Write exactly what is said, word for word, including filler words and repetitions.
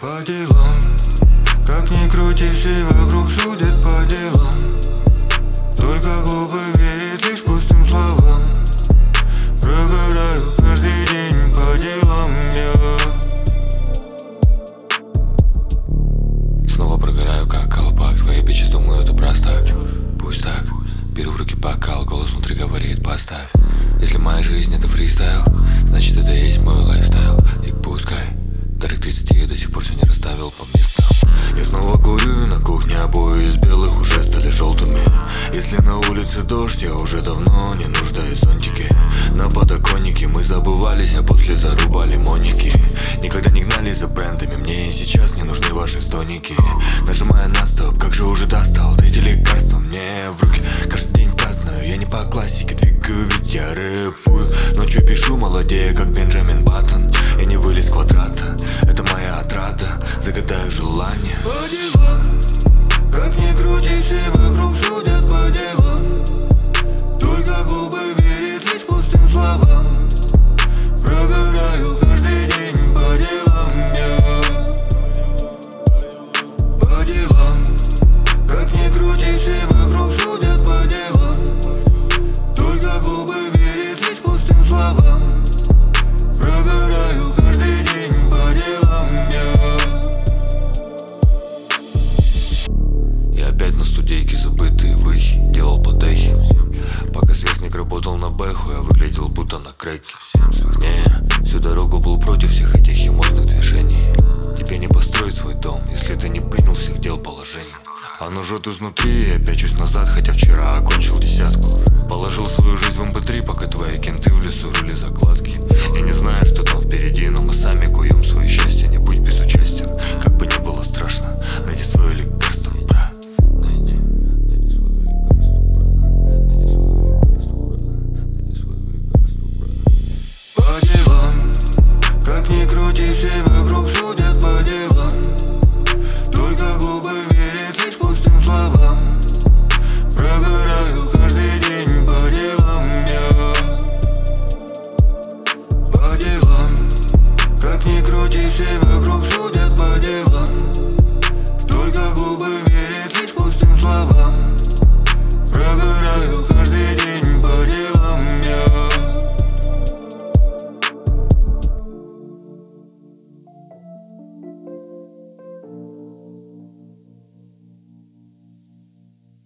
По делам, как ни крути, все вокруг судят по делам. Только глупый верит лишь пустым словам. Прогораю каждый день по делам я. Снова прогораю как колпак. Твои бичи думают это просто. Пусть так. Беру в руки бокал, голос внутри говорит поставь. Если моя жизнь это фристайл, значит это и есть мой лайфстайл. И пускай Дарик тридцати до сих пор все не расставил по местам. Я снова курю, на кухне обои из белых уже стали желтыми. Если на улице дождь, я уже давно не нуждаюсь в зонтике. На подоконнике мы забывались, а после зарубали моники. Никогда не гнались за брендами, мне и сейчас не нужны ваши стоники. Нажимая на стоп, как же уже достал, дайте лекарства мне в руки. Каждый день праздную, я не по классике двигаю, ведь я рэпую. Ночью пишу, молодея, как Бенджамин Баттон. Я не вылез с квадрата, это моя отрада. Загадаю желание. По делам, как ни крути, все вокруг судят по делам. Только глупый верит лишь пустым словам. Прогораю каждый день по делам я. По делам, как ни крути, все вокруг судят по делам. Только глупый верит лишь пустым словам. Прогораю каждый день по делам я. Я опять на студейке, забытые выхи, делал потехи. Пока сверстник работал на бэху, я выглядел будто на крэке. Не, всю дорогу был против всех этих химозных движений. Тебе не построить свой дом, если ты не принял всех дел положений. Оно жжет изнутри, я пячусь назад, хотя вчера окончил десятку. Положил свою